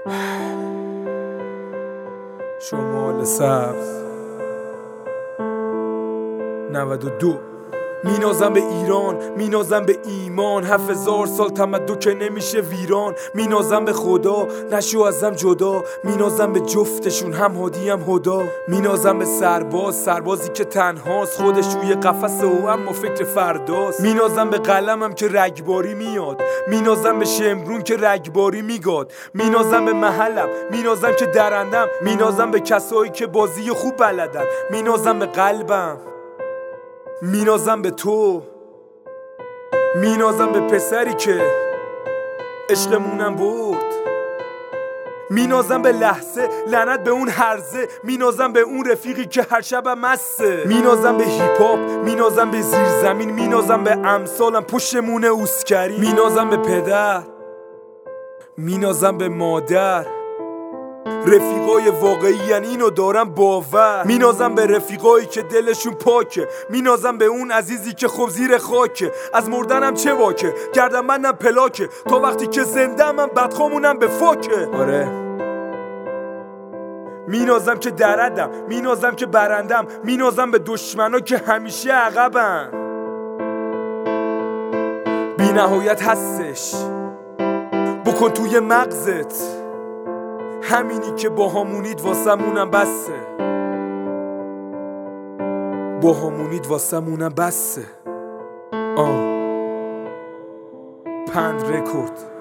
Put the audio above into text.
شمال سبز 92 مینازم به ایران، مینازم به ایمان، 7000 سال تمدن که نمیشه ویران. مینازم به خدا نشو ازم جدا، مینازم به جفتشون هم هادی هم هدا. مینازم به سربازی که تنهاست، خودش روی قفس او اما فکر فرداست. مینازم به قلمم که رگباری میاد، مینازم به شمرون که رگباری میگاد. مینازم به محلم، مینازم که درندم، مینازم به کسایی که بازی خوب بلدن. مینازم به قلبم، مینازم به تو، مینازم به پسری که عشقمونم برد. مینازم به لحظه، لعنت به اون هرزه، مینازم به اون رفیقی که هر شبم مسته. مینازم به هیپ هاپ، مینازم به زیرزمین، مینازم به امثالم پشتمون اوسکری. مینازم به پدر، مینازم به مادر، رفیقای واقعی یعنی اینو دارم باور. مینازم به رفیقایی که دلشون پاکه، مینازم به اون عزیزی که خب زیر خاکه. از مردنم چه واکه، گردم منم پلاکه، تا وقتی که زنده من بدخامونم به فاکه. آره مینازم که دردم، مینازم که برندم، مینازم به دشمنا که همیشه عقبن. بی نهایت هستش بکن توی مغزت، همینی که باهامونید واسمونم بسه، باهامونید واسمونم بسه. پند رکورد.